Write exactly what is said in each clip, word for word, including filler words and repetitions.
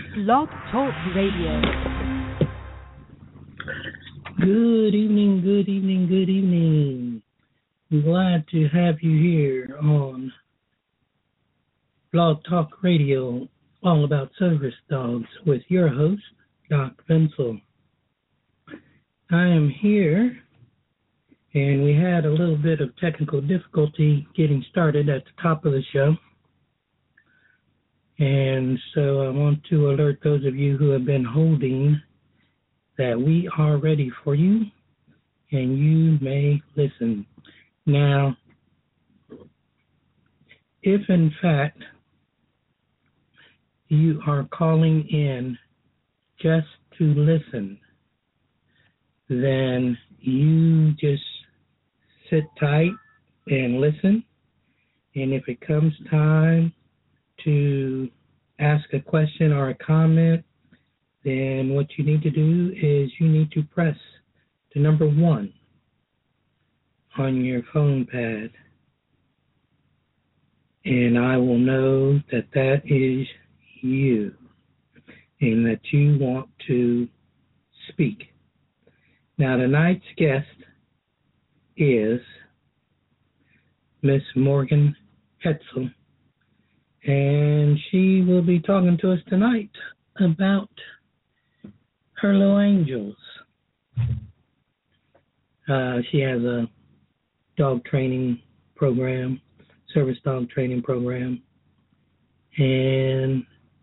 Blog Talk Radio. Good evening, good evening, good evening. I'm glad to have you here on Blog Talk Radio, all about service dogs, with your host, Doc Vinsel. I am here, and we had a little bit of technical difficulty getting started at the top of the show. And so I want to alert those of you who have been holding that we are ready for you, and you may listen. Now, if in fact you are calling in just to listen, then you just sit tight and listen. And if it comes time to ask a question or a comment, then what you need to do is you need to press the number one on your phone pad, and I will know that that is you and that you want to speak. Now, tonight's guest is Miss Morgan Hetzel, and she will be talking to us tonight about her little angels. Uh, she has a dog training program, service dog training program, and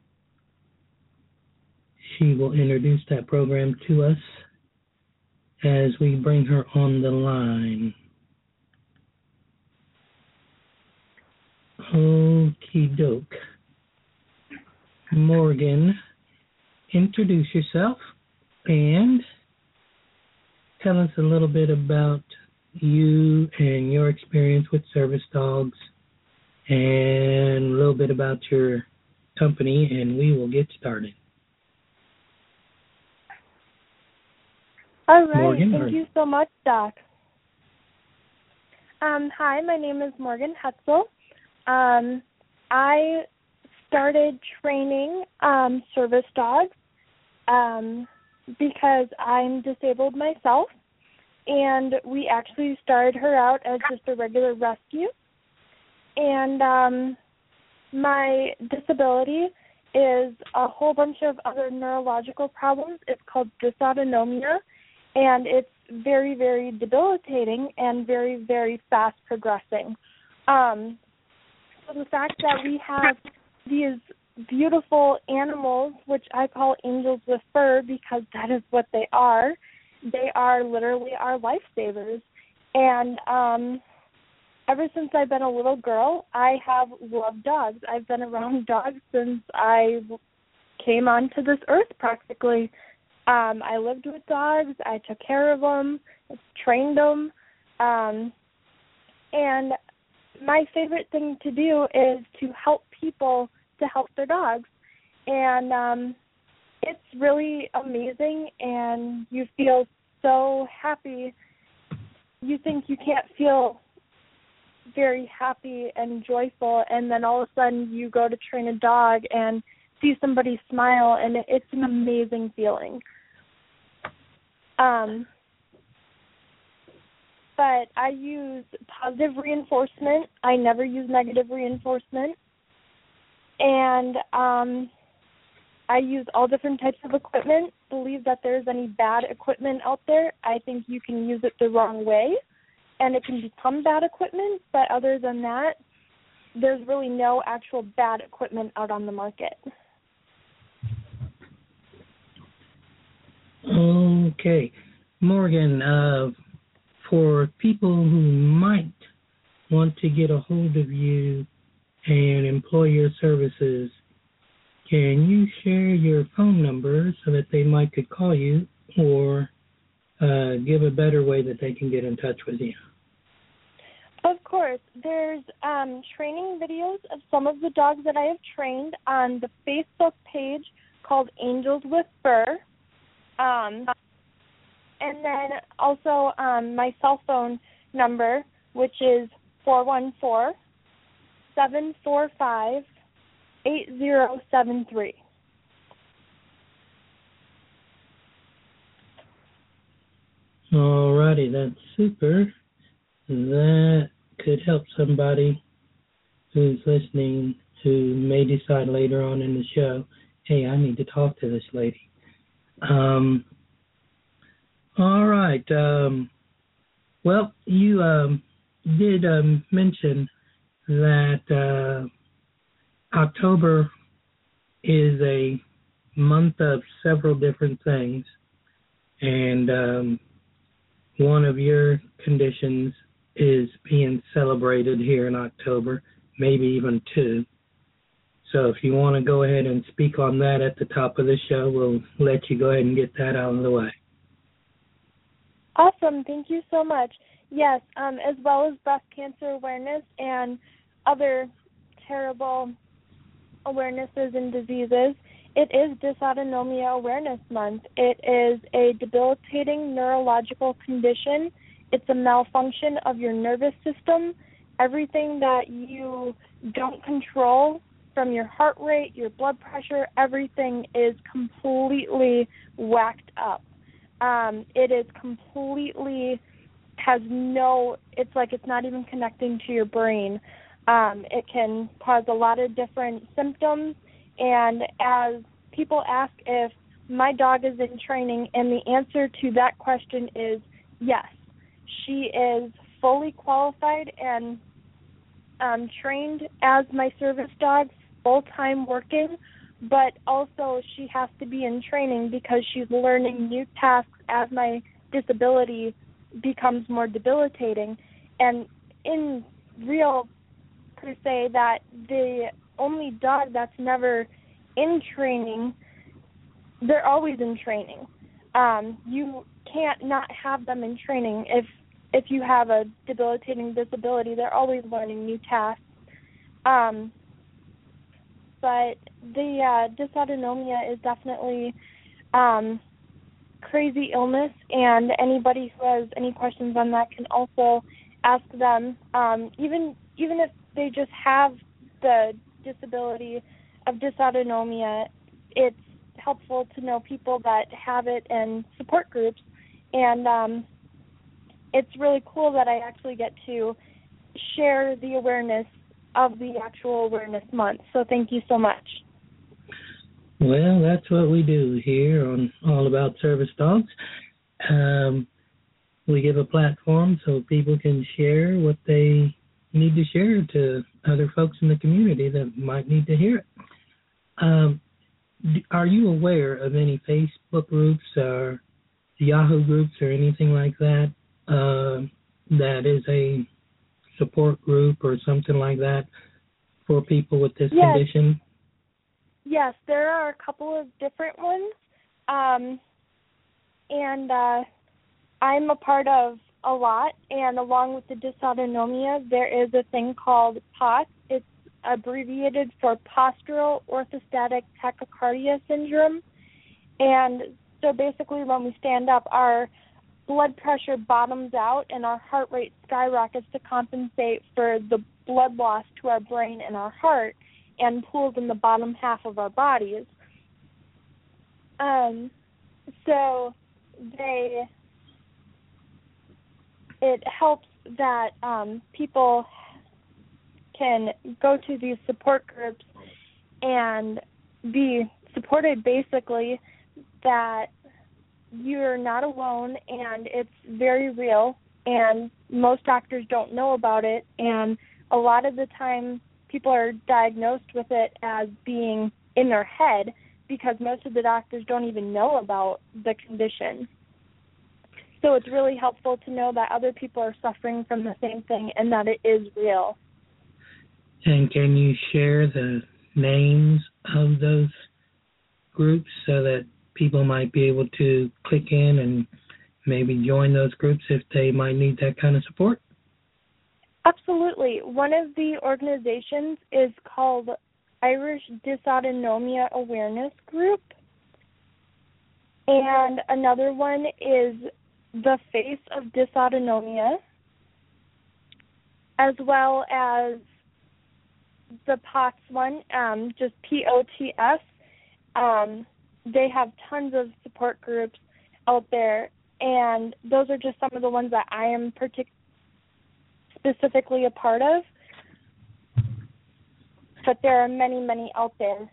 she will introduce that program to us as we bring her on the line. Okie doke. Morgan, introduce yourself and tell us a little bit about you and your experience with service dogs, and a little bit about your company, and we will get started. All right. Morgan, Thank or... you so much, Doc. Um, hi, my name is Morgan Hetzel. Um, I started training um, service dogs um, because I'm disabled myself, and we actually started her out as just a regular rescue. And um, my disability is a whole bunch of other neurological problems. It's called dysautonomia, and it's very, very debilitating and very, very fast progressing. Um, so the fact that we have these beautiful animals, which I call angels with fur because that is what they are, they are literally our lifesavers. And um, ever since I've been a little girl, I have loved dogs. I've been around dogs since I came onto this earth practically. Um, I lived with dogs. I took care of them, trained them, um, and my favorite thing to do is to help people to help their dogs. And um, it's really amazing, and you feel so happy. You think you can't feel very happy and joyful, and then all of a sudden you go to train a dog and see somebody smile, and it's an amazing feeling. Um, but I use positive reinforcement. I never use negative reinforcement. And um, I use all different types of equipment. Believe that there's any bad equipment out there. I think you can use it the wrong way, and it can become bad equipment. But other than that, there's really no actual bad equipment out on the market. Okay. Morgan, uh, for people who might want to get a hold of you and employ your services, can you share your phone number so that they might could call you, or uh, give a better way that they can get in touch with you? Of course. There's um, training videos of some of the dogs that I have trained on the Facebook page called Angels with Fur. Um, and then also um, my cell phone number, which is four one four, seven four five, eight zero seven three. Alrighty, that's super. That could help somebody who's listening who may decide later on in the show, hey, I need to talk to this lady. Um, all right. Um, well, you um, did um, mention that uh, October is a month of several different things, and um, one of your conditions is being celebrated here in October, maybe even two. So if you want to go ahead and speak on that at the top of the show, we'll let you go ahead and get that out of the way. Awesome. Thank you so much. Yes, um, as well as breast cancer awareness and other terrible awarenesses and diseases, it is Dysautonomia Awareness Month. It is a debilitating neurological condition. It's a malfunction of your nervous system. Everything that you don't control, from your heart rate, your blood pressure, everything is completely whacked up. Um, it is completely, has no, it's like it's not even connecting to your brain. Um, it can cause a lot of different symptoms, and as people ask if my dog is in training, and the answer to that question is yes. She is fully qualified and um, trained as my service dog, full-time working, but also she has to be in training because she's learning new tasks as my disability becomes more debilitating. And in real per se, that the only dog that's never in training, they're always in training. Um, you can't not have them in training. If if you have a debilitating disability, they're always learning new tasks. Um, But the uh, dysautonomia is definitely um, crazy illness, and anybody who has any questions on that can also ask them. Um, even even if they just have the disability of dysautonomia, it's helpful to know people that have it and support groups. And um, it's really cool that I actually get to share the awareness of the actual awareness month. So thank you so much. Well, that's what we do here on All About Service Dogs. Um, we give a platform so people can share what they need to share to other folks in the community that might need to hear it. Um, are you aware of any Facebook groups or Yahoo groups or anything like that uh, that is a support group or something like that for people with this yes. condition? Yes, there are a couple of different ones, um, and uh, I'm a part of a lot, and along with the dysautonomia, there is a thing called POTS. It's abbreviated for postural orthostatic tachycardia syndrome, and so basically when we stand up, our blood pressure bottoms out and our heart rate skyrockets to compensate for the blood loss to our brain and our heart and pools in the bottom half of our bodies. Um, so they, it helps that um, people can go to these support groups and be supported, basically, that you're not alone and it's very real, and most doctors don't know about it, and a lot of the time people are diagnosed with it as being in their head because most of the doctors don't even know about the condition. So it's really helpful to know that other people are suffering from the same thing and that it is real. And can you share the names of those groups so that people might be able to click in and maybe join those groups if they might need that kind of support? Absolutely. One of the organizations is called Irish Dysautonomia Awareness Group, and another one is the Face of Dysautonomia, as well as the POTS one, um, just P O T S. Um, they have tons of support groups out there, and those are just some of the ones that I am partic- specifically a part of. But there are many, many out there.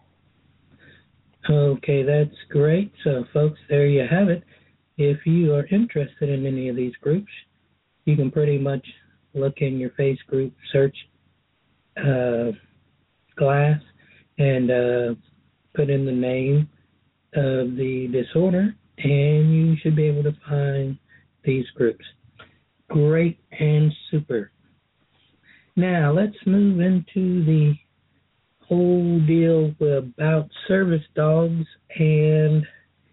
Okay, that's great. So, folks, there you have it. If you are interested in any of these groups, you can pretty much look in your face group, search uh, glass, and uh, put in the name of the disorder, and you should be able to find these groups. Great and super. Now, let's move into the whole deal about service dogs and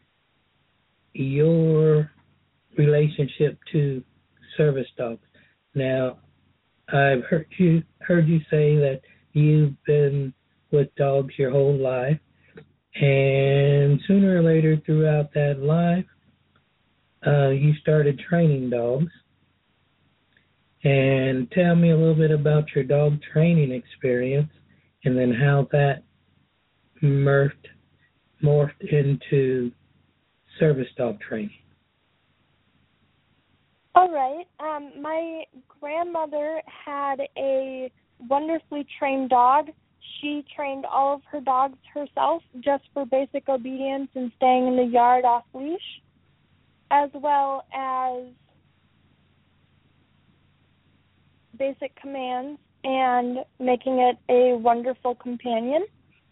your relationship to service dogs. Now, I've heard you heard you say that you've been with dogs your whole life, and sooner or later throughout that life, uh, you started training dogs. And tell me a little bit about your dog training experience, and then how that morphed, morphed into service dog training. All right. Um, my grandmother had a wonderfully trained dog. She trained all of her dogs herself just for basic obedience and staying in the yard off leash, as well as basic commands and making it a wonderful companion.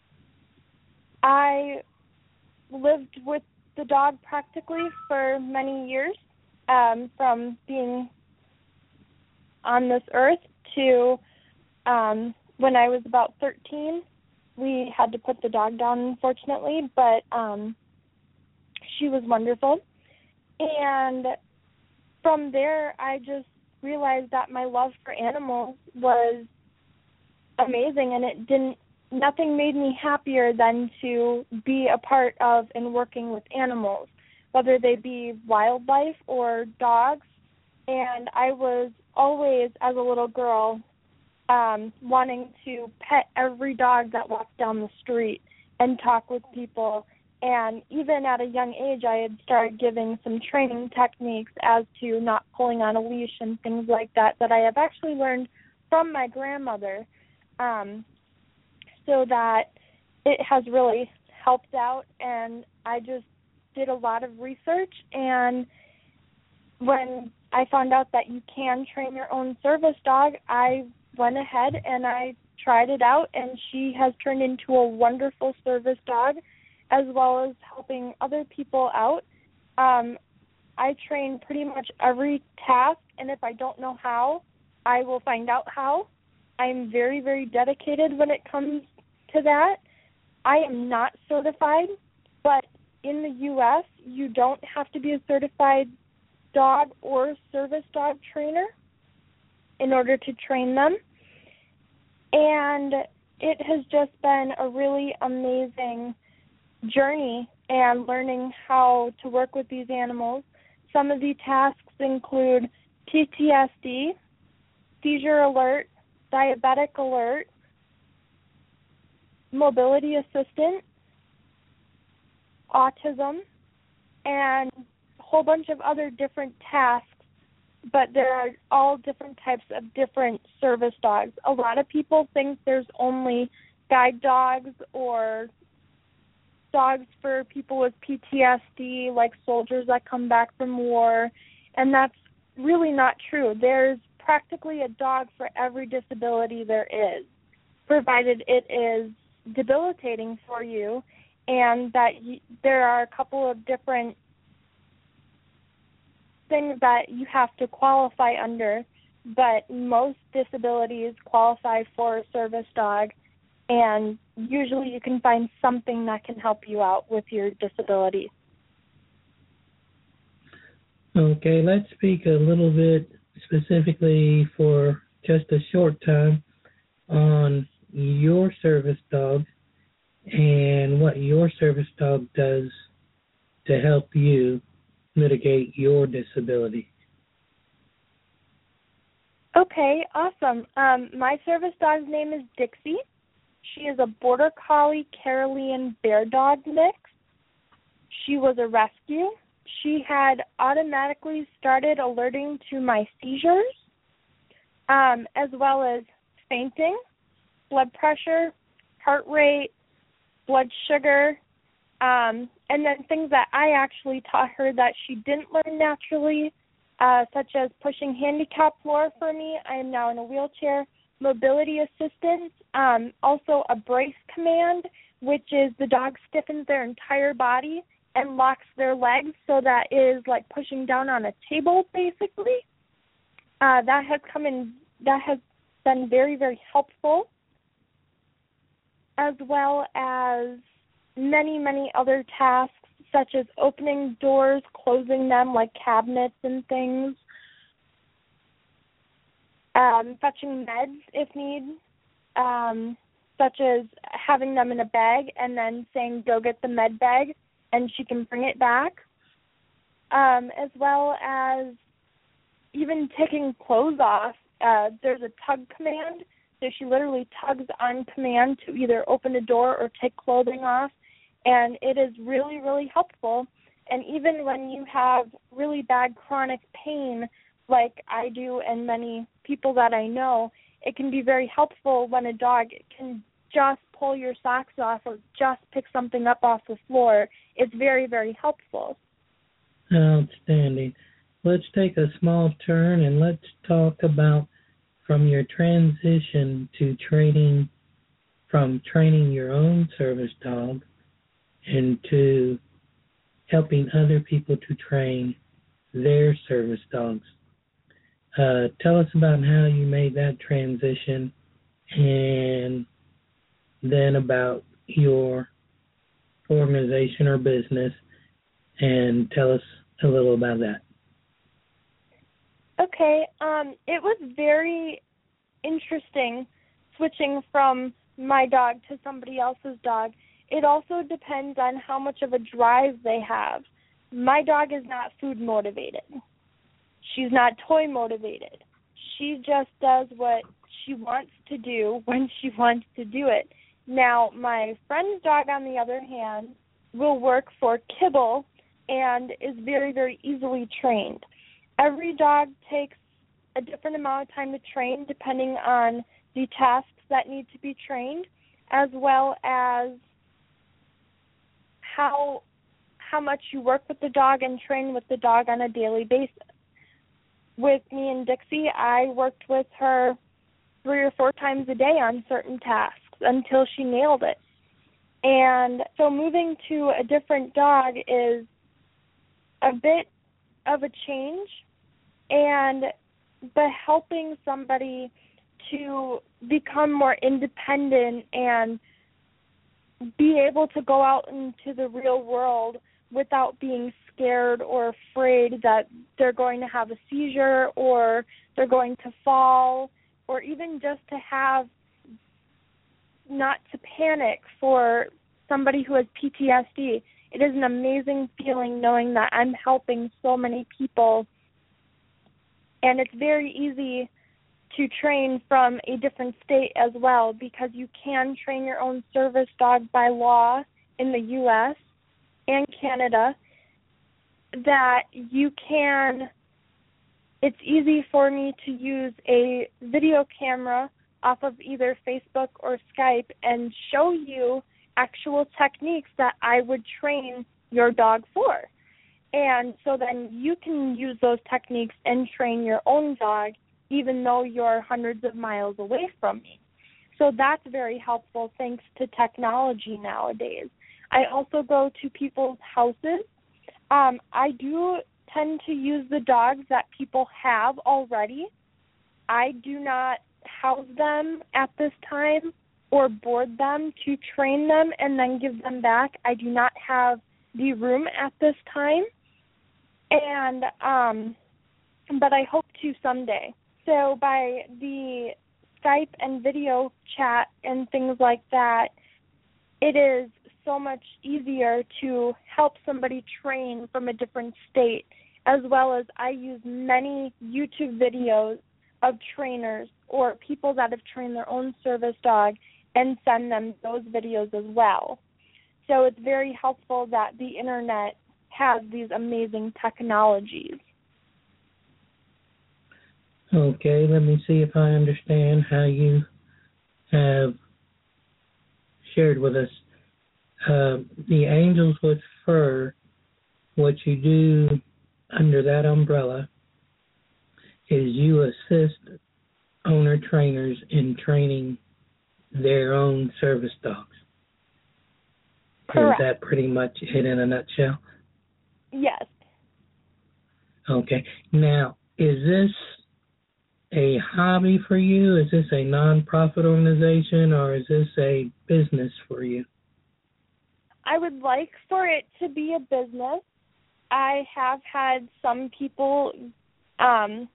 I lived with the dog practically for many years, um, from being on this earth to um, when I was about thirteen. We had to put the dog down, unfortunately, but um, she was wonderful. And from there, I just realized that my love for animals was amazing, and it didn't nothing made me happier than to be a part of and working with animals, whether they be wildlife or dogs. And I was always, as a little girl, um, wanting to pet every dog that walked down the street and talk with people. And even at a young age, I had started giving some training techniques as to not pulling on a leash and things like that that I have actually learned from my grandmother, um, so that it has really helped out. And I just did a lot of research, and when I found out that you can train your own service dog, I went ahead and I tried it out, and she has turned into a wonderful service dog, as well as helping other people out. Um, I train pretty much every task, and if I don't know how, I will find out how. I'm very, very dedicated when it comes to that. I am not certified, but in the U S, you don't have to be a certified dog or service dog trainer in order to train them. And it has just been a really amazing journey and learning how to work with these animals. Some of the tasks include P T S D, seizure alert, diabetic alert, mobility assistant, autism, and a whole bunch of other different tasks, but there are all different types of different service dogs. A lot of people think there's only guide dogs or dogs for people with P T S D, like soldiers that come back from war, and that's really not true. There's practically a dog for every disability there is, provided it is debilitating for you, and that you, there are a couple of different things that you have to qualify under, but most disabilities qualify for a service dog, and usually you can find something that can help you out with your disability. Okay, let's speak a little bit specifically for just a short time on your service dog and what your service dog does to help you mitigate your disability. Okay, awesome. Um, my service dog's name is Dixie. She is a Border Collie Carolean Bear Dog mix. She was a rescue, she had automatically started alerting to my seizures, um, as well as fainting, blood pressure, heart rate, blood sugar, um, and then things that I actually taught her that she didn't learn naturally, uh, such as pushing handicap floor for me. I am now in a wheelchair, mobility assistance, um, also a brace command, which is the dog stiffens their entire body and locks their legs, so that is like pushing down on a table, basically. Uh, that has come in, that has been very, very helpful, as well as many, many other tasks, such as opening doors, closing them, like cabinets and things, um, fetching meds if need, um, such as having them in a bag and then saying, go get the med bag, and she can bring it back, um, as well as even taking clothes off. Uh, there's a tug command, so she literally tugs on command to either open a door or take clothing off, and it is really, really helpful. And even when you have really bad chronic pain, like I do and many people that I know, it can be very helpful when a dog can just pull your socks off or just pick something up off the floor. It's very, very helpful. Outstanding. Let's take a small turn and let's talk about from your transition to training, from training your own service dog and to helping other people to train their service dogs. Uh, tell us about how you made that transition, and then about your organization or business, and tell us a little about that. Okay, um, it was very interesting switching from my dog to somebody else's dog. It also depends on how much of a drive they have. My dog is not food motivated. She's not toy motivated. She just does what she wants to do when she wants to do it. Now, my friend's dog, on the other hand, will work for kibble and is very, very easily trained. Every dog takes a different amount of time to train depending on the tasks that need to be trained, as well as how how much you work with the dog and train with the dog on a daily basis. With me and Dixie, I worked with her three or four times a day on certain tasks until she nailed it. And so moving to a different dog is a bit of a change, and but helping somebody to become more independent and be able to go out into the real world without being scared or afraid that they're going to have a seizure or they're going to fall, or even just to have not to panic for somebody who has P T S D. It is an amazing feeling knowing that I'm helping so many people, and it's very easy to train from a different state as well, because you can train your own service dog by law in the U S and Canada, that you can, it's easy for me to use a video camera off of either Facebook or Skype and show you actual techniques that I would train your dog for. And so then you can use those techniques and train your own dog, even though you're hundreds of miles away from me. So that's very helpful thanks to technology nowadays. I also go to people's houses. Um, I do tend to use the dogs that people have already. I do not house them at this time or board them to train them and then give them back. I do not have the room at this time, and um, but I hope to someday. So by the Skype and video chat and things like that, it is so much easier to help somebody train from a different state, as well as I use many YouTube videos of trainers or people that have trained their own service dog and send them those videos as well. So it's very helpful that the internet has these amazing technologies. Okay, let me see if I understand how you have shared with us. Uh, the Angels with Fur, what you do under that umbrella is you assist owner trainers in training their own service dogs. Correct. Is that pretty much it in a nutshell? Yes. Okay. Now, is this a hobby for you? Is this a nonprofit organization, or is this a business for you? I would like for it to be a business. I have had some people um,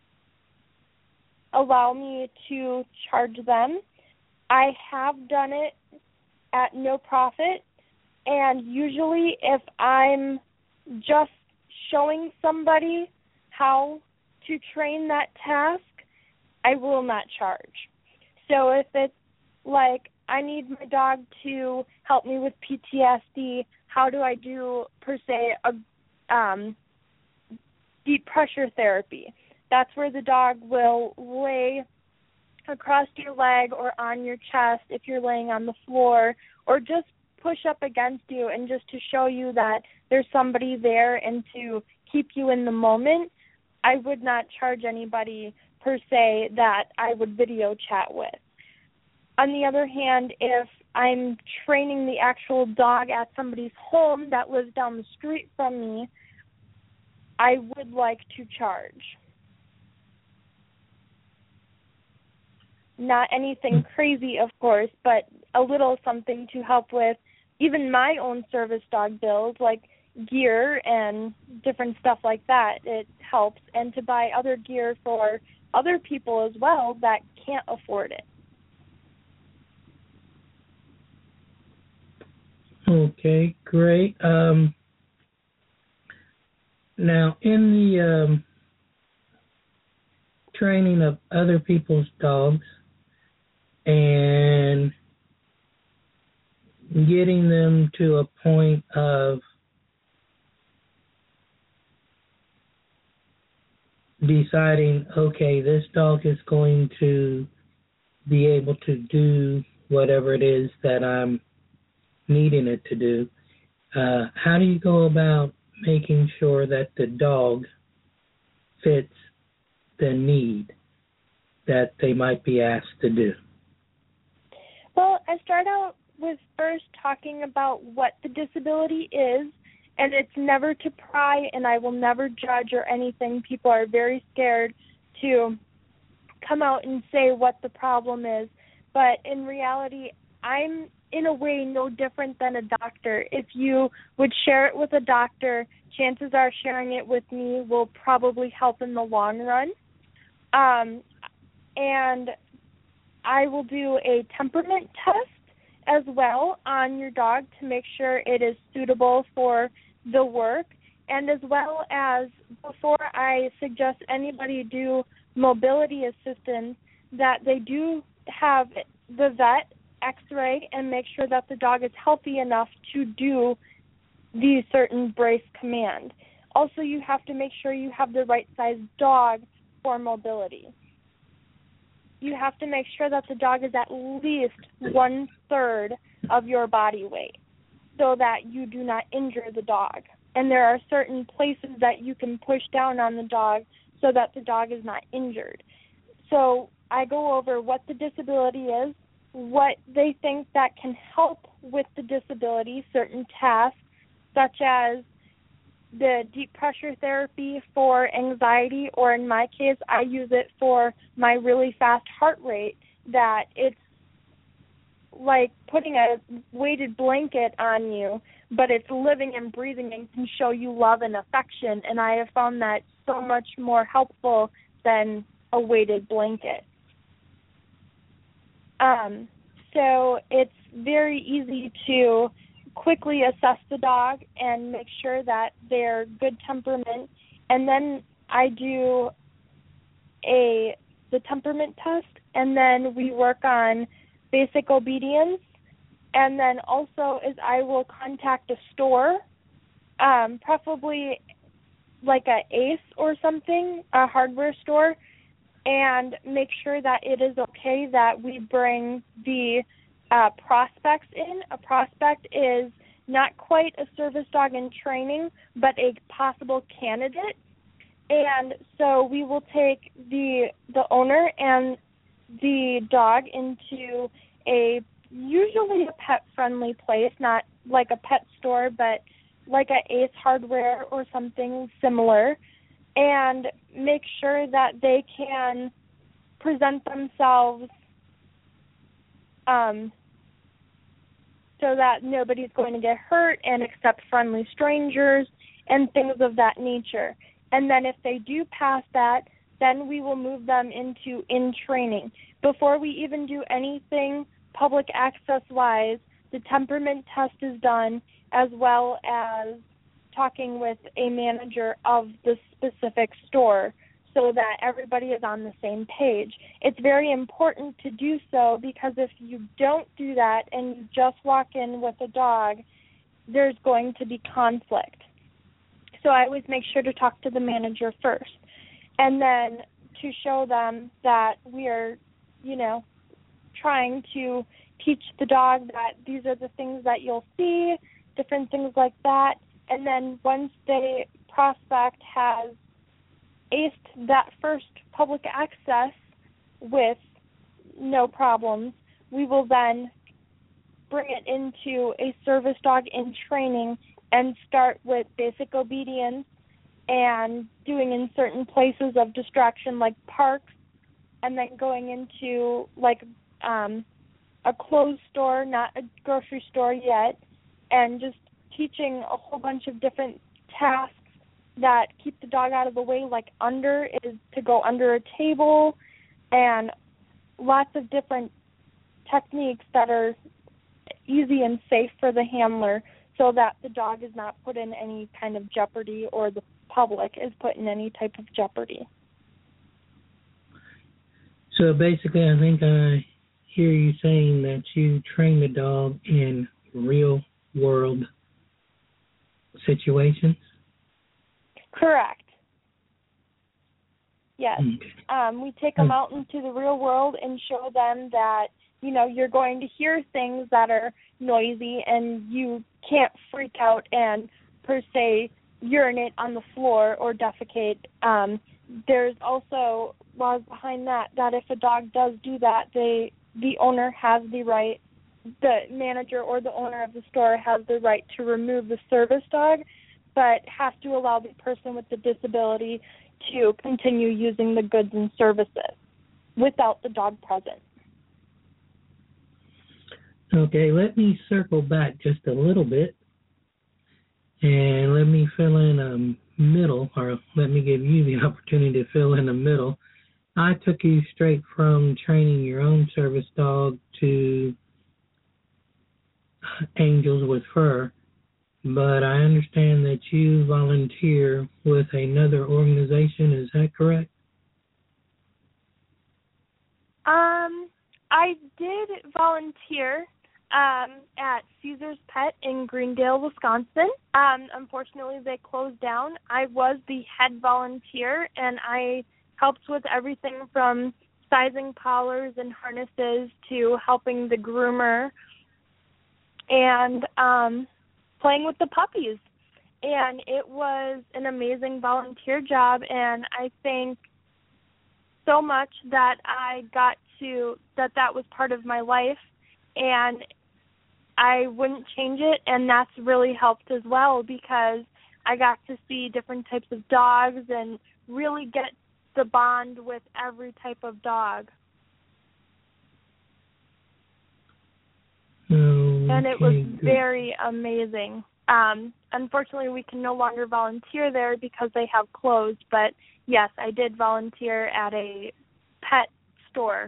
allow me to charge them. I have done it at no profit, and usually if I'm just showing somebody how to train that task, I will not charge. So if it's like, I need my dog to help me with P T S D, how do I do, per se, a um, deep pressure therapy? That's where the dog will lay across your leg or on your chest if you're laying on the floor, or just push up against you, and just to show you that there's somebody there and to keep you in the moment. I would not charge anybody, per se, that I would video chat with. On the other hand, if I'm training the actual dog at somebody's home that lives down the street from me, I would like to charge. Not anything crazy, of course, but a little something to help with even my own service dog bills, like gear and different stuff like that. It helps. And to buy other gear for other people as well that can't afford it. Okay, great. Um, now, in the um, training of other people's dogs and getting them to a point of deciding, okay, this dog is going to be able to do whatever it is that I'm needing it to do, uh, how do you go about making sure that the dog fits the need that they might be asked to do? Well, I start out with first talking about what the disability is, and it's never to pry, and I will never judge or anything. People are very scared to come out and say what the problem is, but in reality, I'm in a way no different than a doctor. If you would share it with a doctor, chances are sharing it with me will probably help in the long run. Um, and I will do a temperament test as well on your dog to make sure it is suitable for the work, and as well as before I suggest anybody do mobility assistance, that they do have the vet x-ray and make sure that the dog is healthy enough to do the certain brace command. Also, you have to make sure you have the right size dog for mobility. You have to make sure that the dog is at least one-third of your body weight so that you do not injure the dog. And there are certain places that you can push down on the dog so that the dog is not injured. So I go over what the disability is, what they think that can help with the disability, certain tasks, such as the deep pressure therapy for anxiety, or in my case, I use it for my really fast heart rate, that it's like putting a weighted blanket on you, but it's living and breathing and can show you love and affection, and I have found that so much more helpful than a weighted blanket. Um, so it's very easy to quickly assess the dog and make sure that they're good temperament. And then I do a the temperament test, and then we work on basic obedience. And then also is I will contact a store um, preferably like a Ace or something, a hardware store, and make sure that it is okay that we bring the uh, prospects in. A prospect is not quite a service dog in training, but a possible candidate. And so we will take the the owner and the dog into a usually a pet-friendly place, not like a pet store, but like a Ace Hardware or something similar, and make sure that they can present themselves um, so that nobody's going to get hurt and accept friendly strangers and things of that nature. And then if they do pass that, then we will move them into in-training. Before we even do anything public access-wise, the temperament test is done, as well as talking with a manager of the specific store so that everybody is on the same page. It's very important to do so because if you don't do that and you just walk in with a dog, there's going to be conflict. So I always make sure to talk to the manager first. And then to show them that we are, you know, trying to teach the dog that these are the things that you'll see, different things like that. And then once the prospect has aced that first public access with no problems, we will then bring it into a service dog in training and start with basic obedience and doing in certain places of distraction like parks, and then going into like um, a clothes store, not a grocery store yet, and just teaching a whole bunch of different tasks that keep the dog out of the way, like under is to go under a table, and lots of different techniques that are easy and safe for the handler so that the dog is not put in any kind of jeopardy or the public is put in any type of jeopardy. So basically, I think I hear you saying that you train the dog in real-world situations? Correct. Yes. Okay. Um, we take them out into the real world and show them that, you know, you're going to hear things that are noisy and you can't freak out and, per se, urinate on the floor or defecate. Um, there's also laws behind that, that if a dog does do that, they the owner has the right, the manager or the owner of the store has the right to remove the service dog, but has to allow the person with the disability to continue using the goods and services without the dog present. Okay, let me circle back just a little bit and let me fill in a middle, or let me give you the opportunity to fill in the middle. I took you straight from training your own service dog to Angels with Fur, but I understand that you volunteer with another organization. Is that correct? Um, I did volunteer um, at Caesar's Pet in Greendale, Wisconsin. Um, unfortunately, they closed down. I was the head volunteer, and I helped with everything from sizing collars and harnesses to helping the groomer and um, playing with the puppies. And it was an amazing volunteer job, and I think so much that I got to, that that was part of my life, and I wouldn't change it, and that's really helped as well because I got to see different types of dogs and really get the bond with every type of dog. Okay, and it was good. very amazing. Um, unfortunately, we can no longer volunteer there because they have closed, but yes, I did volunteer at a pet store.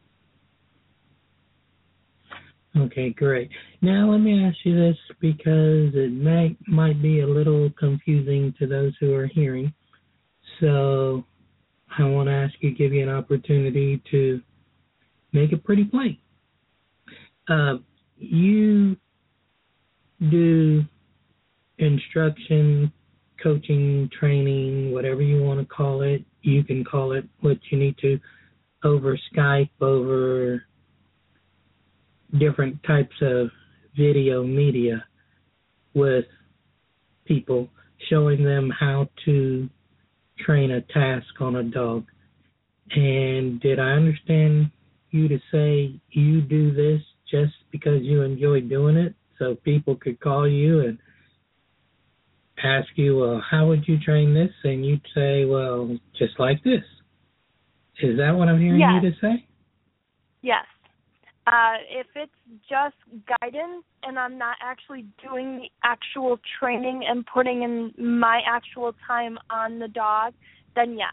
Okay, great. Now let me ask you this because it may, might be a little confusing to those who are hearing. So I want to ask you, give you an opportunity to make it pretty plain. Uh, you do instruction, coaching, training, whatever you want to call it. You can call it what you need to, over Skype, over different types of video media with people, showing them how to train a task on a dog. And did I understand you to say you do this just because you enjoy doing it, so people could call you and ask you, well, how would you train this? And you'd say, well, just like this. Is that what I'm hearing yes. you to say? Yes. Uh, if it's just guidance and I'm not actually doing the actual training and putting in my actual time on the dog, then yes.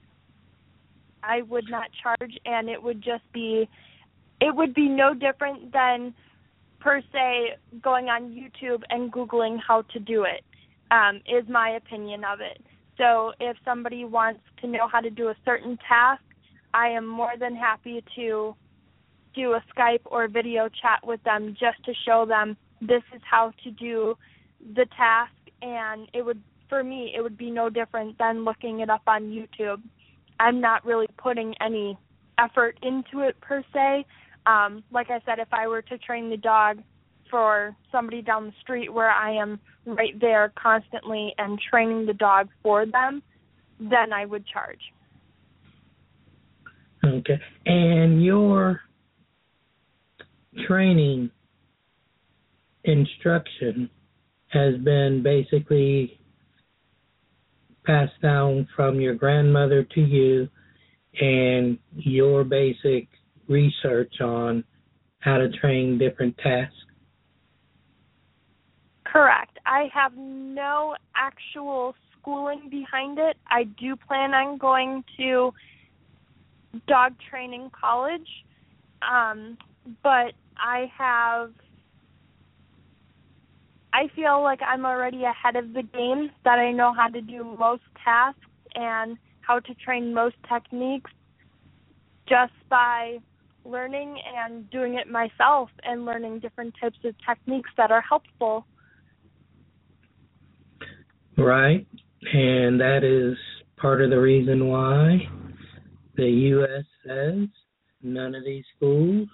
I would not charge, and it would just be, it would be no different than, per se, going on YouTube and Googling how to do it, um, is my opinion of it. So if somebody wants to know how to do a certain task, I am more than happy to do a Skype or video chat with them just to show them this is how to do the task, and it would, for me, it would be no different than looking it up on YouTube. I'm not really putting any effort into it per se. Um, like I said, if I were to train the dog for somebody down the street where I am right there constantly and training the dog for them, then I would charge. Okay. And your training instruction has been basically passed down from your grandmother to you, and your basic research on how to train different tasks? Correct. I have no actual schooling behind it. I do plan on going to dog training college, um, but I have I feel like I'm already ahead of the game, that I know how to do most tasks and how to train most techniques just by learning and doing it myself and learning different types of techniques that are helpful. Right. And that is part of the reason why the U S says none of these schools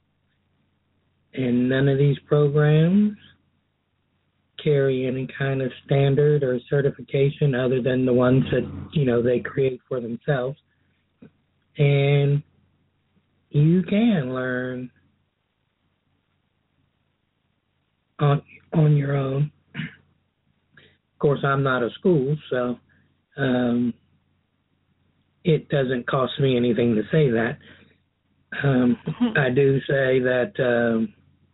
and none of these programs carry any kind of standard or certification other than the ones that, you know, they create for themselves. And you can learn on on your own. Of course, I'm not a school, so um, it doesn't cost me anything to say that. Um, I do say that um,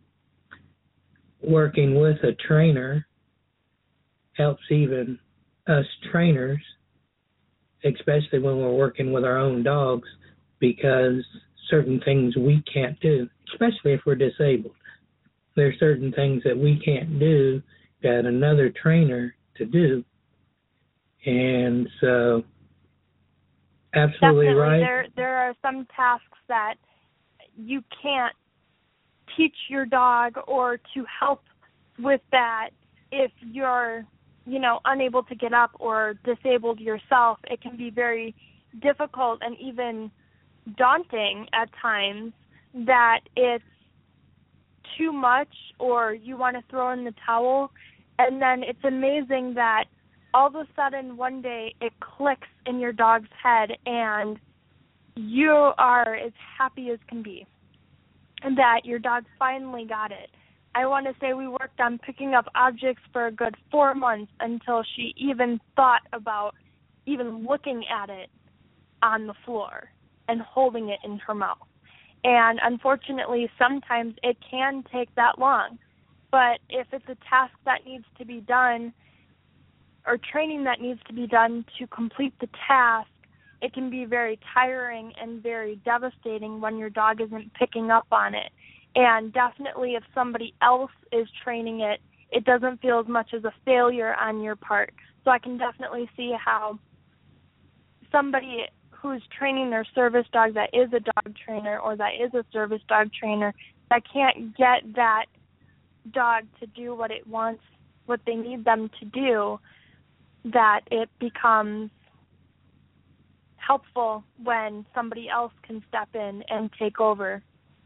working with a trainer helps even us trainers, especially when we're working with our own dogs, because certain things we can't do, especially if we're disabled. There's certain things that we can't do that another trainer to do. And so, absolutely Definitely. right. There, there are some tasks that you can't teach your dog or to help with that if you're, you know, unable to get up or disabled yourself. It can be very difficult and even daunting at times that it's too much or you want to throw in the towel. And then it's amazing that all of a sudden one day it clicks in your dog's head and you are as happy as can be and that your dog finally got it. I want to say we worked on picking up objects for a good four months until she even thought about even looking at it on the floor and holding it in her mouth. And unfortunately, sometimes it can take that long. But if it's a task that needs to be done or training that needs to be done to complete the task, it can be very tiring and very devastating when your dog isn't picking up on it. And definitely if somebody else is training it, it doesn't feel as much as a failure on your part. So I can definitely see how somebody who's training their service dog that is a dog trainer or that is a service dog trainer that can't get that dog to do what it wants what they need them to do, that it becomes helpful when somebody else can step in and take over.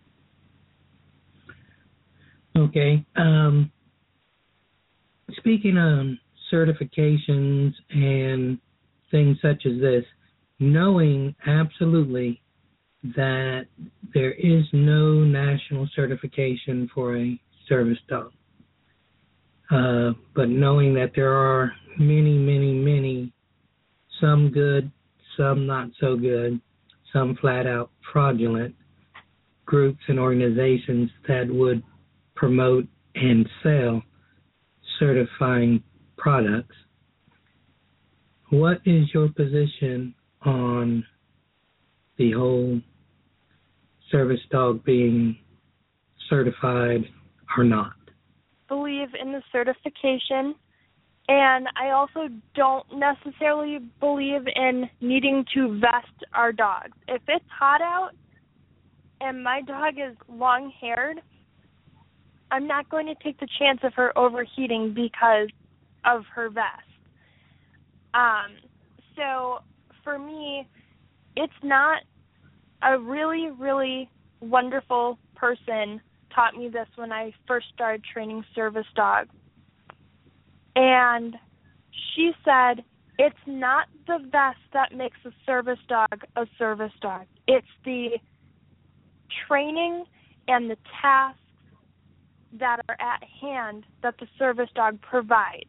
Okay. Um, speaking of certifications and things such as this, knowing absolutely that there is no national certification for a service dog, uh, but knowing that there are many, many, many, some good, some not so good, some flat out fraudulent groups and organizations that would promote and sell certifying products, what is your position on the whole service dog being certified or not? Believe in the certification, and I also don't necessarily believe in needing to vest our dogs. If it's hot out and my dog is long-haired, I'm not going to take the chance of her overheating because of her vest. Um, so for me, it's not a really, really wonderful person taught me this when I first started training service dogs. And she said, it's not the vest that makes a service dog a service dog. It's the training and the tasks that are at hand that the service dog provides.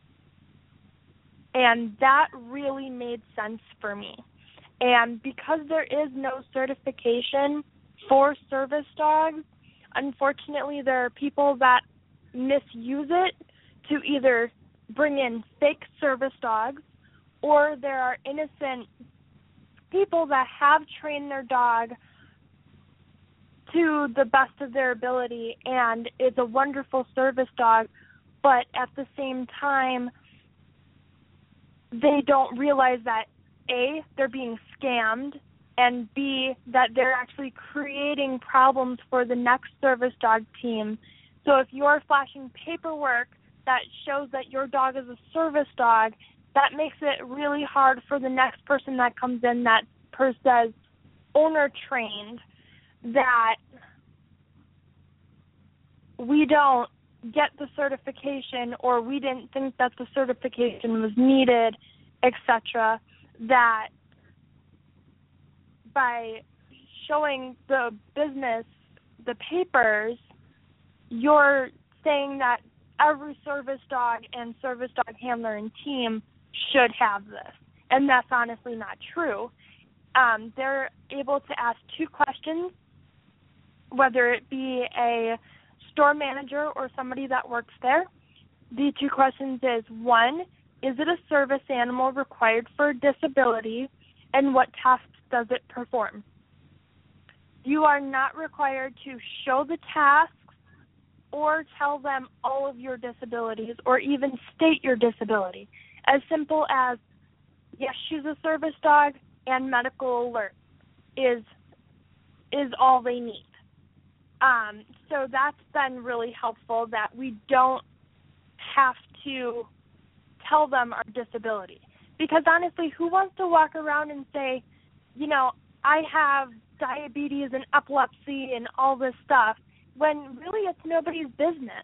And that really made sense for me. And because there is no certification for service dogs, unfortunately there are people that misuse it to either bring in fake service dogs, or there are innocent people that have trained their dog to the best of their ability and is a wonderful service dog, but at the same time they don't realize that A, they're being scammed, and B, that they're actually creating problems for the next service dog team. So if you're flashing paperwork that shows that your dog is a service dog, that makes it really hard for the next person that comes in that per says owner trained, that we don't get the certification, or we didn't think that the certification was needed, et cetera, that by showing the business the papers, you're saying that every service dog and service dog handler and team should have this. And that's honestly not true. Um, they're able to ask two questions, whether it be a store manager or somebody that works there. The two questions is, one, is it a service animal required for disability, and what tasks does it perform? You are not required to show the tasks or tell them all of your disabilities or even state your disability. As simple as, yes, she's a service dog, and medical alert is is all they need. Um, so that's been really helpful, that we don't have to tell them our disability. Because honestly, who wants to walk around and say, you know, I have diabetes and epilepsy and all this stuff, when really it's nobody's business.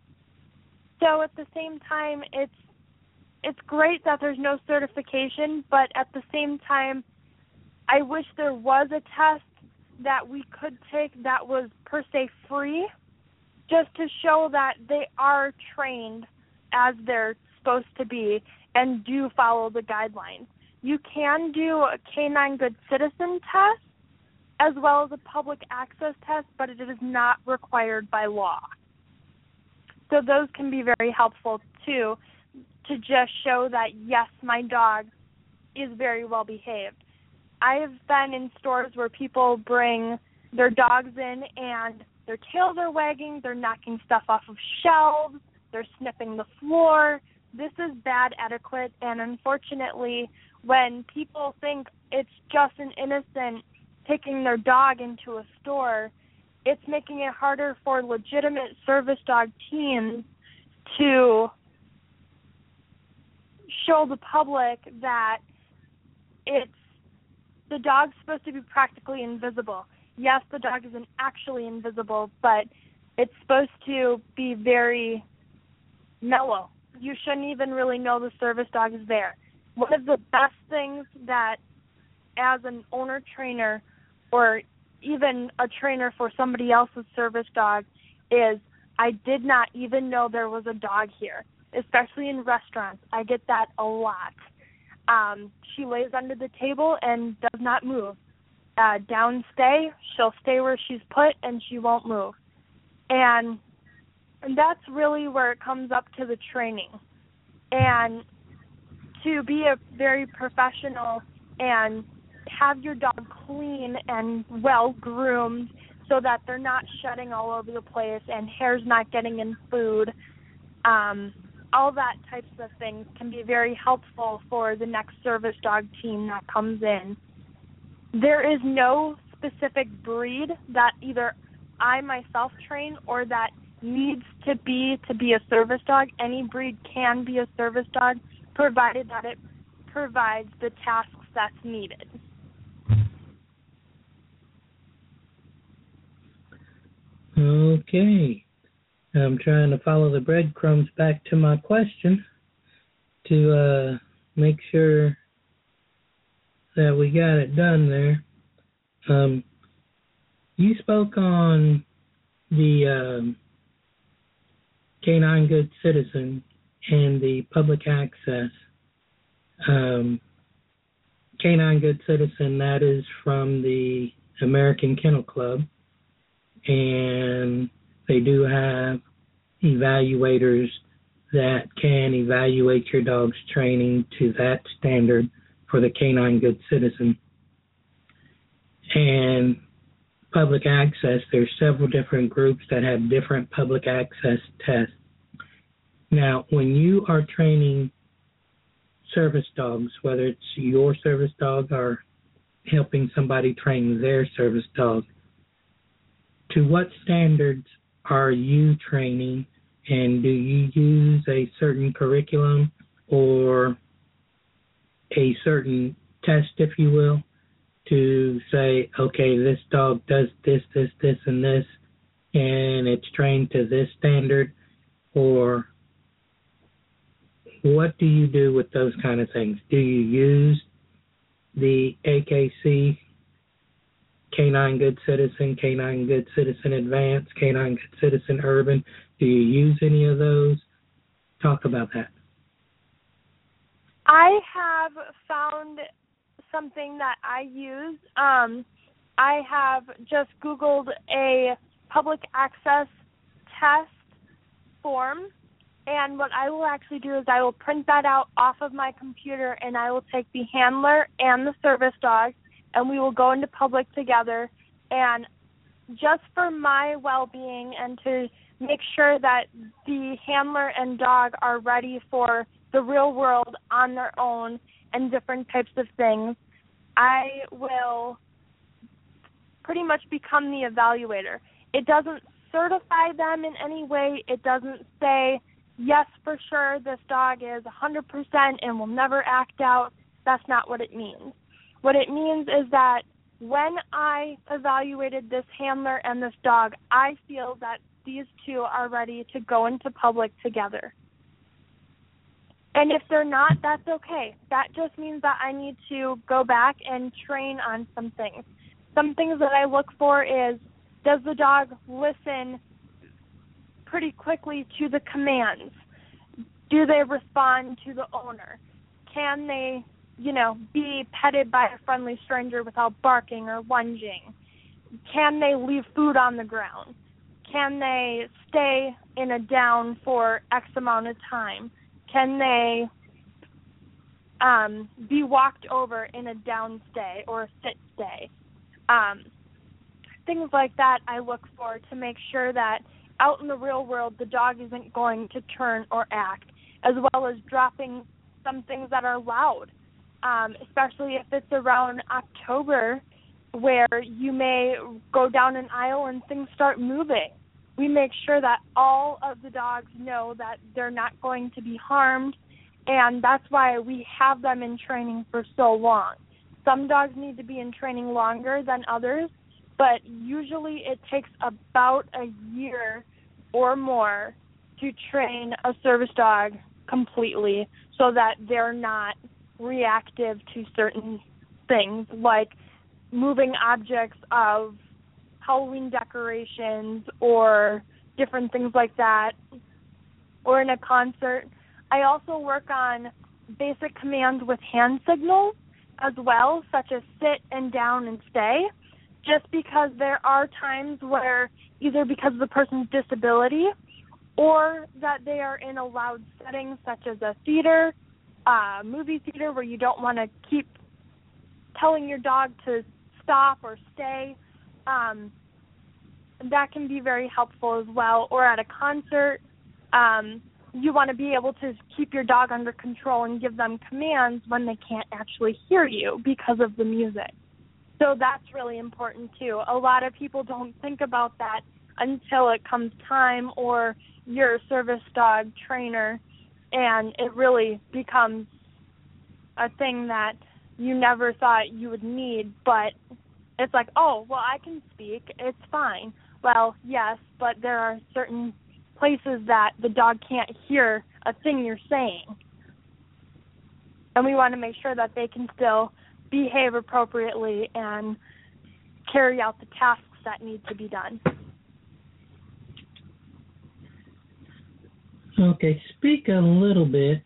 So at the same time, it's it's great that there's no certification, but at the same time, I wish there was a test that we could take that was per se free, just to show that they are trained as they're supposed to be and do follow the guidelines. You can do a Canine Good Citizen test as well as a public access test, but it is not required by law. So those can be very helpful too, to just show that, yes, my dog is very well behaved. I have been in stores where people bring their dogs in and their tails are wagging, they're knocking stuff off of shelves, they're sniffing the floor. This is bad etiquette, and unfortunately, when people think it's just an innocent taking their dog into a store, it's making it harder for legitimate service dog teams to show the public that it's the dog's supposed to be practically invisible. Yes, the dog isn't actually invisible, but it's supposed to be very mellow. You shouldn't even really know the service dog is there. One of the best things that as an owner trainer or even a trainer for somebody else's service dog is I did not even know there was a dog here, especially in restaurants. I get that a lot. Um, she lays under the table and does not move. Uh, down stay, she'll stay where she's put and she won't move. And, and that's really where it comes up to the training. And to be a very professional and have your dog clean and well groomed so that they're not shedding all over the place and hair's not getting in food, um, all that types of things can be very helpful for the next service dog team that comes in. There is no specific breed that either I myself train or that needs to be to be a service dog. Any breed can be a service dog, provided that it provides the tasks that's needed. Okay. I'm trying to follow the breadcrumbs back to my question to uh, make sure that we got it done there. Um, you spoke on the um, Canine Good Citizen and the public access. Um, Canine Good Citizen, that is from the American Kennel Club, and they do have evaluators that can evaluate your dog's training to that standard for the Canine Good Citizen. And public access, there's several different groups that have different public access tests. Now, when you are training service dogs, whether it's your service dog or helping somebody train their service dog, to what standards are you training, and do you use a certain curriculum or a certain test, if you will, to say, okay, this dog does this, this, this, and this, and it's trained to this standard? Or what do you do with those kind of things? Do you use the A K C, Canine Good Citizen, Canine Good Citizen Advanced, Canine Good Citizen Urban? Do you use any of those? Talk about that. I have found something that I use. Um, I have just Googled a public access test form, and what I will actually do is I will print that out off of my computer, and I will take the handler and the service dog, and we will go into public together. And just for my well-being and to make sure that the handler and dog are ready for the real world on their own and different types of things, I will pretty much become the evaluator. It doesn't certify them in any way. It doesn't say, yes, for sure, this dog is one hundred percent and will never act out. That's not what it means. What it means is that when I evaluated this handler and this dog, I feel that these two are ready to go into public together. And if they're not, that's okay. That just means that I need to go back and train on some things. Some things that I look for is, does the dog listen pretty quickly to the commands? Do they respond to the owner? Can they, you know, be petted by a friendly stranger without barking or lunging? Can they leave food on the ground? Can they stay in a down for X amount of time? Can they um, be walked over in a down stay or a sit stay? Um, things like that I look for to make sure that out in the real world the dog isn't going to turn or act, as well as dropping some things that are loud, um, especially if it's around October where you may go down an aisle and things start moving. We make sure that all of the dogs know that they're not going to be harmed and that's why we have them in training for so long. Some dogs need to be in training longer than others, but usually it takes about a year or more to train a service dog completely so that they're not reactive to certain things like moving objects of Halloween decorations or different things like that, or in a concert. I also work on basic commands with hand signals as well, such as sit and down and stay, just because there are times where either because of the person's disability or that they are in a loud setting such as a theater, uh, movie theater, where you don't want to keep telling your dog to stop or stay. Um, that can be very helpful as well. Or at a concert, um, you want to be able to keep your dog under control and give them commands when they can't actually hear you because of the music. So that's really important too. A lot of people don't think about that until it comes time or you're a service dog trainer, and it really becomes a thing that you never thought you would need, but it's like, oh, well, I can speak, it's fine. Well, yes, but there are certain places that the dog can't hear a thing you're saying. And we want to make sure that they can still behave appropriately and carry out the tasks that need to be done. Okay, speak a little bit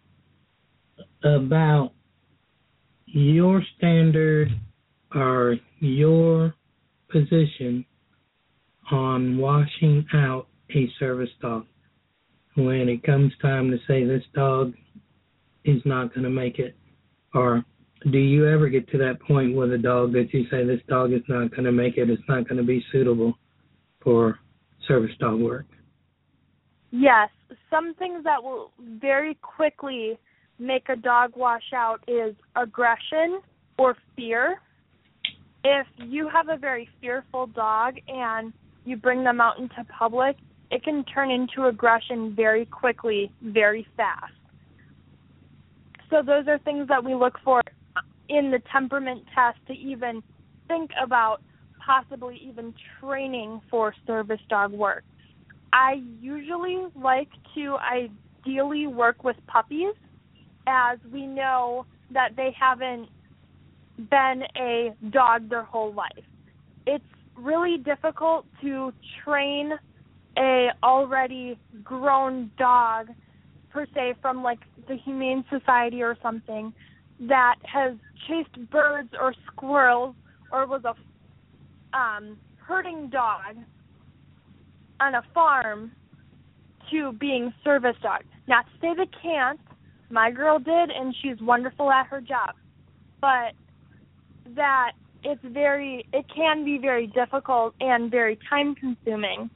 about your standard or your position on washing out a service dog when it comes time to say this dog is not going to make it. Or do you ever get to that point with a dog that you say this dog is not going to make it, it's not going to be suitable for service dog work? Yes, some things that will very quickly make a dog wash out is aggression or fear. If you have a very fearful dog and you bring them out into public, it can turn into aggression very quickly, very fast. So those are things that we look for in the temperament test to even think about possibly even training for service dog work. I usually like to ideally work with puppies, as we know that they haven't been a dog their whole life. It's really difficult to train a already grown dog, per se, from like the Humane Society or something, that has chased birds or squirrels or was a um, herding dog on a farm to being service dog. Not to say they can't. My girl did, and she's wonderful at her job. But that it's very, it can be very difficult and very time-consuming.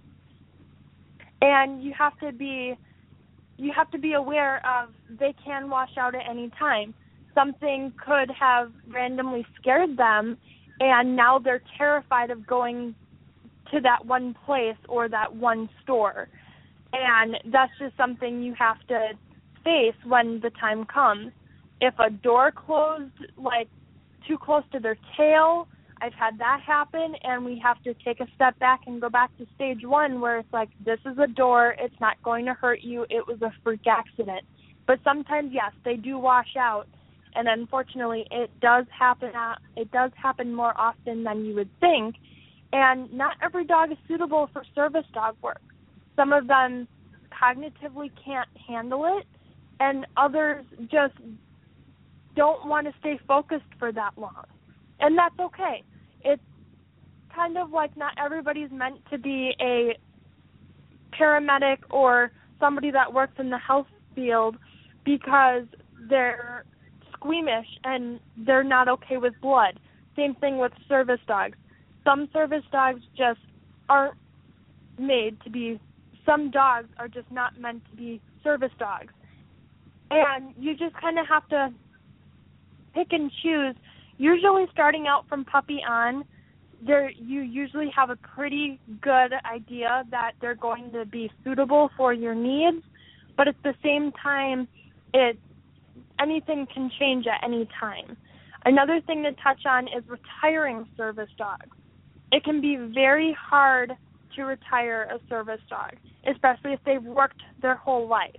And you have to be, you have to be aware of they can wash out at any time. Something could have randomly scared them, and now they're terrified of going to that one place or that one store. And that's just something you have to face when the time comes. If a door closed, like, too close to their tail, I've had that happen, and we have to take a step back and go back to stage one where it's like, this is a door, it's not going to hurt you, it was a freak accident. But sometimes, yes, they do wash out, and unfortunately it does happen, it does happen more often than you would think, and not every dog is suitable for service dog work. Some of them cognitively can't handle it, and others just don't want to stay focused for that long. And that's okay. It's kind of like not everybody's meant to be a paramedic or somebody that works in the health field because they're squeamish and they're not okay with blood. Same thing with service dogs. Some service dogs just aren't made to be, some dogs are just not meant to be service dogs. And you just kind of have to pick and choose. Usually starting out from puppy on, there you usually have a pretty good idea that they're going to be suitable for your needs, but at the same time, it's anything can change at any time. Another thing to touch on is retiring service dogs. It can be very hard to retire a service dog, especially if they've worked their whole life.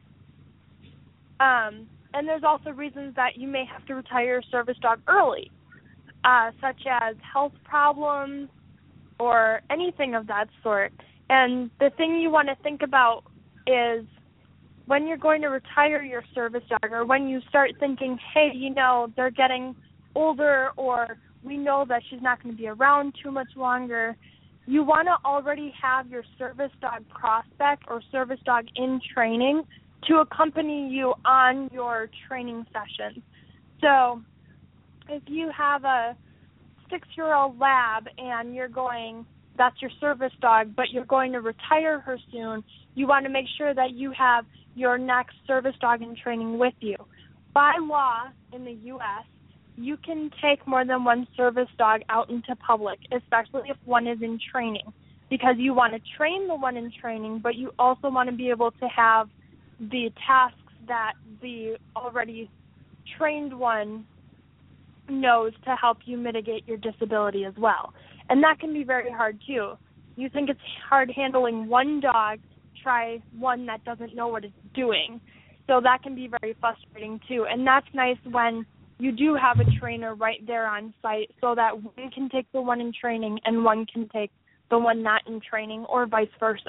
Um, and there's also reasons that you may have to retire a service dog early, uh, such as health problems or anything of that sort. And the thing you want to think about is when you're going to retire your service dog, or when you start thinking, hey, you know, they're getting older, or we know that she's not going to be around too much longer, you want to already have your service dog prospect or service dog in training to accompany you on your training sessions. So if you have a six-year-old lab and you're going, that's your service dog, but you're going to retire her soon, you want to make sure that you have your next service dog in training with you. By law in the U S, you can take more than one service dog out into public, especially if one is in training, because you want to train the one in training, but you also want to be able to have the tasks that the already trained one knows to help you mitigate your disability as well. And that can be very hard too. You think it's hard handling one dog, try one that doesn't know what it's doing. So that can be very frustrating too. And that's nice when you do have a trainer right there on site, so that one can take the one in training and one can take the one not in training, or vice versa.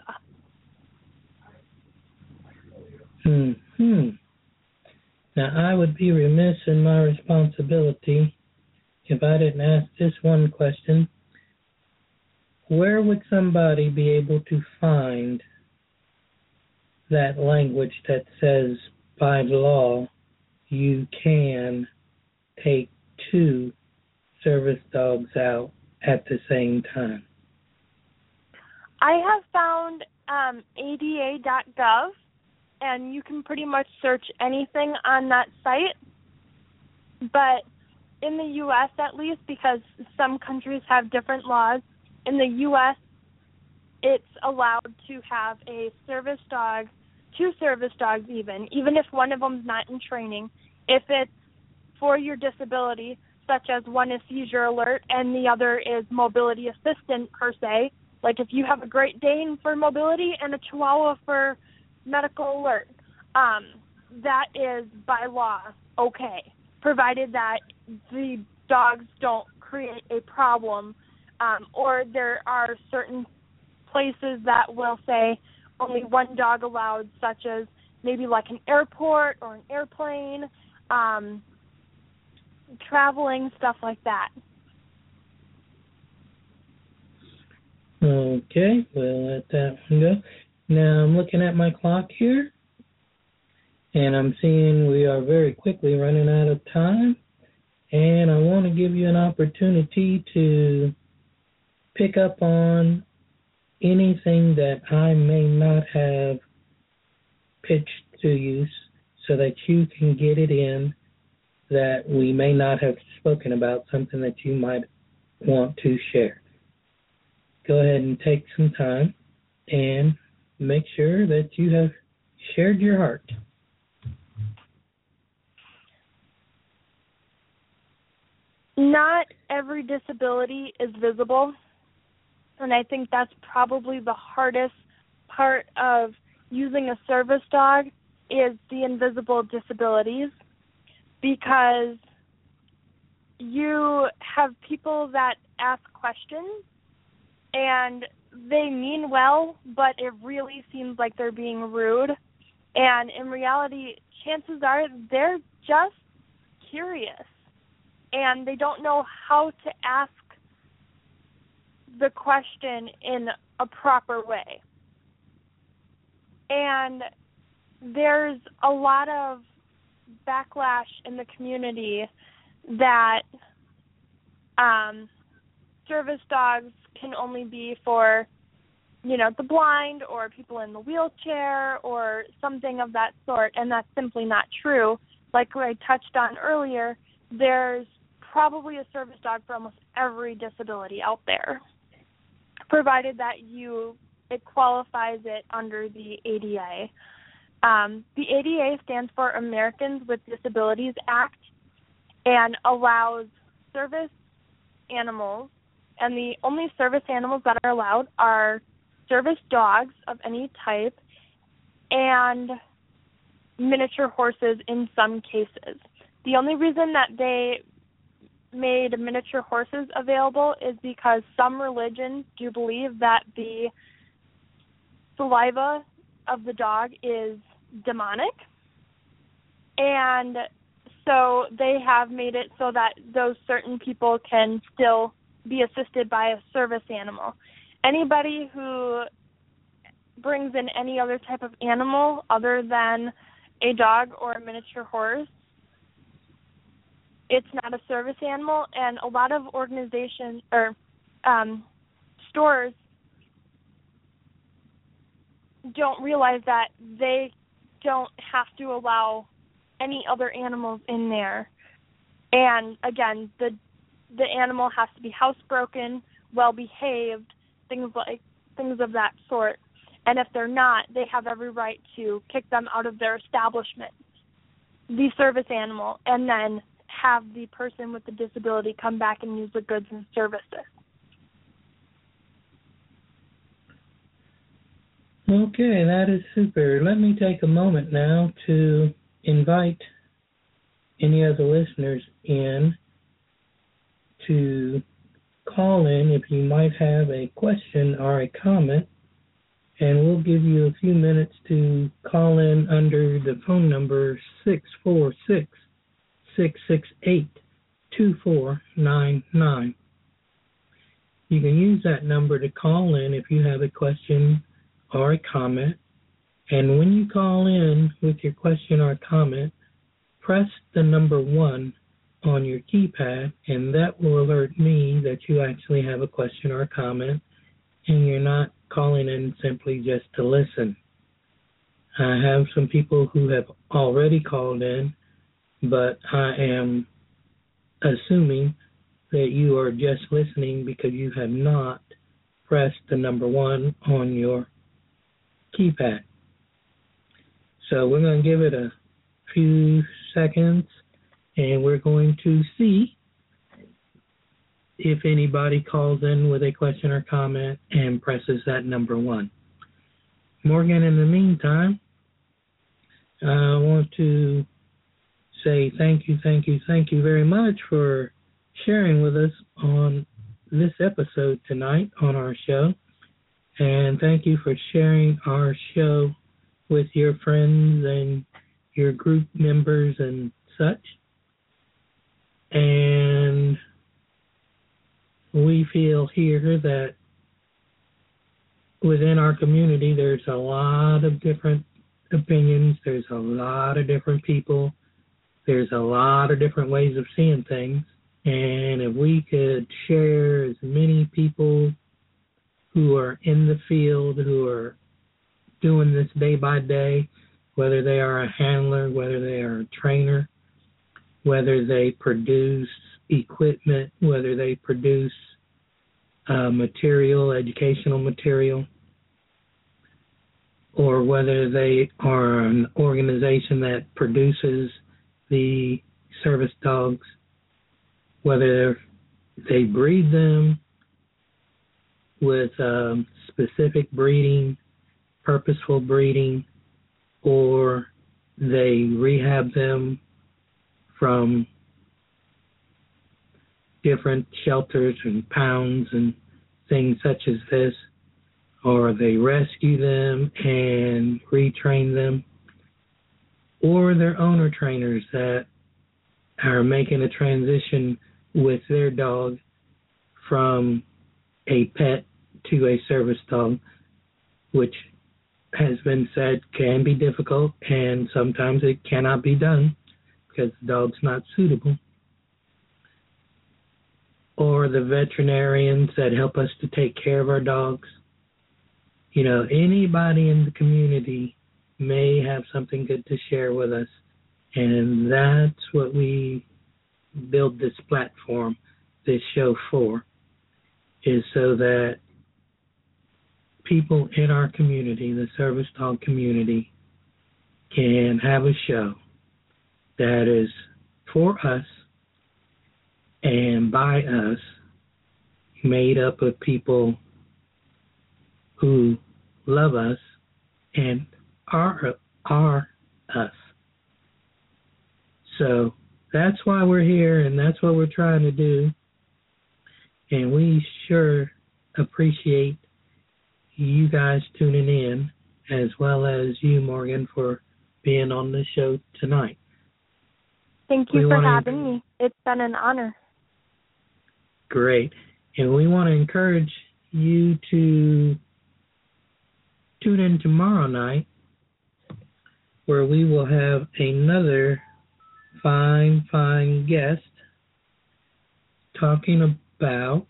Hmm. Now, I would be remiss in my responsibility if I didn't ask this one question. Where would somebody be able to find that language that says, by law, you can take two service dogs out at the same time? I have found um, A D A dot gov, and you can pretty much search anything on that site. But in the U S, at least, because some countries have different laws, in the U S, it's allowed to have a service dog, two service dogs even, even if one of them's not in training, if it's for your disability, such as one is seizure alert and the other is mobility assistant per se. Like if you have a Great Dane for mobility and a Chihuahua for medical alert, um, that is by law okay, provided that the dogs don't create a problem, um, or there are certain places that will say only one dog allowed, such as maybe like an airport or an airplane, um, traveling, stuff like that. Okay, we'll let that one go. Now I'm looking at my clock here, and I'm seeing we are very quickly running out of time, and I want to give you an opportunity to pick up on anything that I may not have pitched to you so that you can get it in that we may not have spoken about, something that you might want to share. Go ahead and take some time and make sure that you have shared your heart. Not every disability is visible, and I think that's probably the hardest part of using a service dog is the invisible disabilities, because you have people that ask questions and they mean well, but it really seems like they're being rude. And in reality, chances are they're just curious and they don't know how to ask the question in a proper way. And there's a lot of backlash in the community that um, service dogs can only be for, you know, the blind or people in the wheelchair or something of that sort, and that's simply not true. Like I touched on earlier, there's probably a service dog for almost every disability out there, provided that you it qualifies it under the A D A. Um, the A D A stands for Americans with Disabilities Act and allows service animals, and the only service animals that are allowed are service dogs of any type and miniature horses in some cases. The only reason that they made miniature horses available is because some religions do believe that the saliva of the dog is demonic, and so they have made it so that those certain people can still be assisted by a service animal. Anybody who brings in any other type of animal other than a dog or a miniature horse, it's not a service animal, and a lot of organizations or um, stores don't realize that they don't have to allow any other animals in there. And again, the the animal has to be housebroken, well behaved, things like things of that sort. And if they're not, they have every right to kick them out of their establishment, the service animal, and then have the person with the disability come back and use the goods and services. Okay, that is super. Let me take a moment now to invite any of the listeners in to call in if you might have a question or a comment, and we'll give you a few minutes to call in under the phone number six four six, six six eight, two four nine nine. You can use that number to call in if you have a question or a comment, and when you call in with your question or comment, press the number one on your keypad, and that will alert me that you actually have a question or a comment, and you're not calling in simply just to listen. I have some people who have already called in, but I am assuming that you are just listening because you have not pressed the number one on your keypad. So we're going to give it a few seconds, and we're going to see if anybody calls in with a question or comment and presses that number one. Morgan, in the meantime, I want to say thank you, thank you, thank you very much for sharing with us on this episode tonight on our show. And thank you for sharing our show with your friends and your group members and such. And we feel here that within our community there's a lot of different opinions, there's a lot of different people, there's a lot of different ways of seeing things. And if we could share as many people who are in the field, who are doing this day by day, whether they are a handler, whether they are a trainer, whether they produce equipment, whether they produce uh, material, educational material, or whether they are an organization that produces the service dogs, whether they breed them with um, specific breeding, purposeful breeding, or they rehab them from different shelters and pounds and things such as this, or they rescue them and retrain them, or they're owner trainers that are making a transition with their dog from a pet to a service dog, which has been said can be difficult, and sometimes it cannot be done because the dog's not suitable. Or the veterinarians that help us to take care of our dogs. You know, anybody in the community may have something good to share with us, and that's what we build this platform, this show for, is so that people in our community, the service dog community, and have a show that is for us and by us, made up of people who love us and are are us. So that's why we're here, and that's what we're trying to do. And we sure appreciate you guys tuning in, as well as you, Morgan, for being on the show tonight. Thank you we for wanna, having me. It's been an honor. Great. And we want to encourage you to tune in tomorrow night, where we will have another fine, fine guest talking about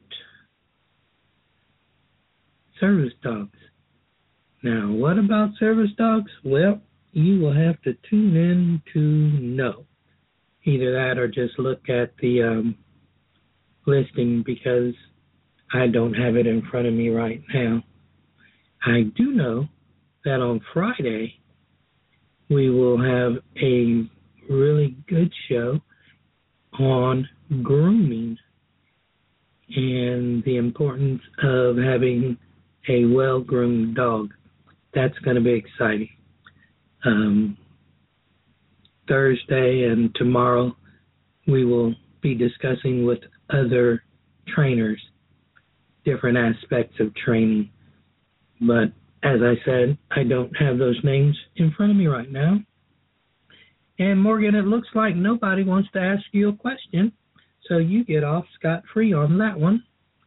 service dogs. Now, what about service dogs? Well, you will have to tune in to know. Either that or just look at the um, listing, because I don't have it in front of me right now. I do know that on Friday we will have a really good show on grooming and the importance of having a well-groomed dog. That's going to be exciting. Um, Thursday and tomorrow we will be discussing with other trainers different aspects of training. But as I said, I don't have those names in front of me right now. And Morgan, it looks like nobody wants to ask you a question, so you get off scot-free on that one.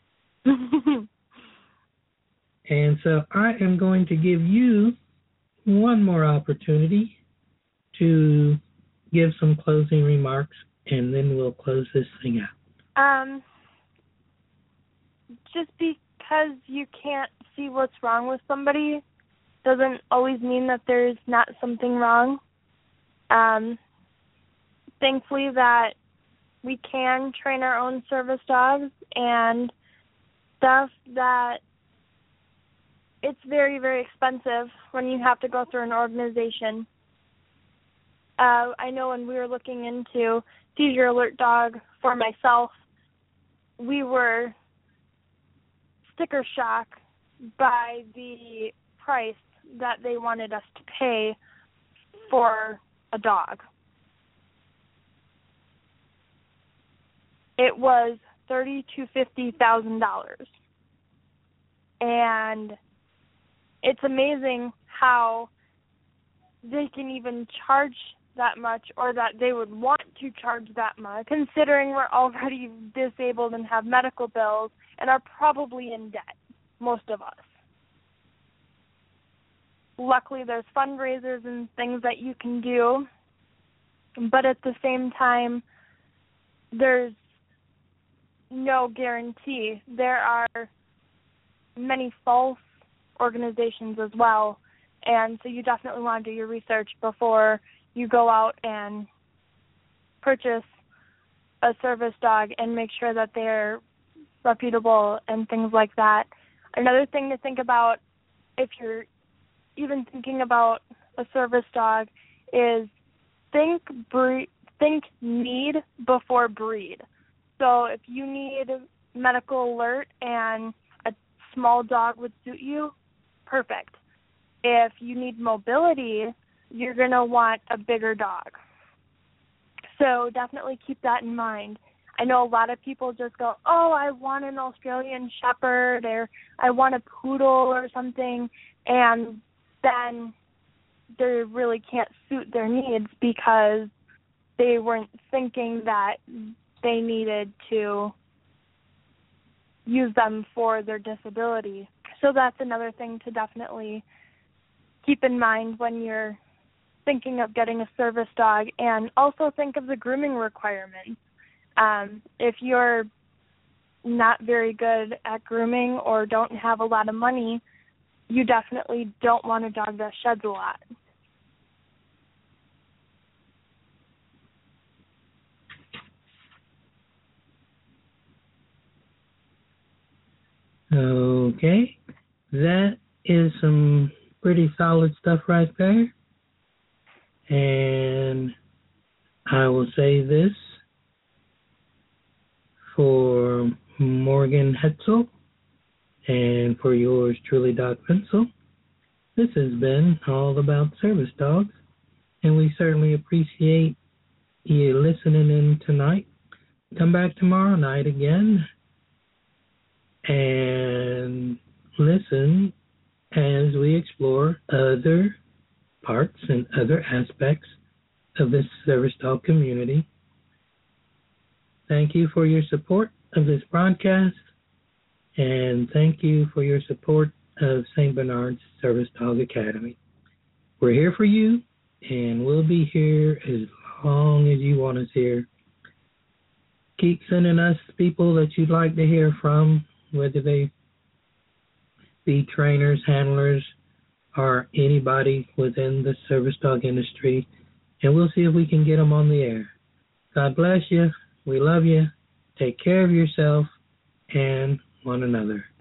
And so I am going to give you one more opportunity to give some closing remarks, and then we'll close this thing out. Um, just because you can't see what's wrong with somebody doesn't always mean that there's not something wrong. Um, thankfully that we can train our own service dogs, and stuff that it's very, very expensive when you have to go through an organization. Uh, I know when we were looking into Seizure Alert Dog for myself, we were sticker shock by the price that they wanted us to pay for a dog. It was thirty to fifty thousand dollars, and it's amazing how they can even charge that much, or that they would want to charge that much, considering we're already disabled and have medical bills and are probably in debt, most of us. Luckily, there's fundraisers and things that you can do, but at the same time, there's no guarantee. There are many false organizations as well, and so you definitely want to do your research before you go out and purchase a service dog, and make sure that they're reputable and things like that. Another thing to think about, if you're even thinking about a service dog, is think breed, think need before breed. So if you need medical alert and a small dog would suit you, perfect. If you need mobility, you're going to want a bigger dog. So definitely keep that in mind. I know a lot of people just go, oh, I want an Australian Shepherd, or I want a poodle or something, and then they really can't suit their needs because they weren't thinking that they needed to use them for their disability. So that's another thing to definitely keep in mind when you're thinking of getting a service dog, and also think of the grooming requirements. Um, if you're not very good at grooming or don't have a lot of money, you definitely don't want a dog that sheds a lot. Okay, that is some pretty solid stuff right there. And I will say this for Morgan Hetzel and for yours truly, Doc Pencil. This has been all about service dogs, and we certainly appreciate you listening in tonight. Come back tomorrow night again and listen as we explore other parts and other aspects of this service dog community. Thank you for your support of this broadcast, and thank you for your support of Saint Bernard's Service Dog Academy. We're here for you, and we'll be here as long as you want us here. Keep sending us people that you'd like to hear from, whether they be trainers, handlers, or anybody within the service dog industry, and we'll see if we can get them on the air. God bless you. We love you. Take care of yourself and one another.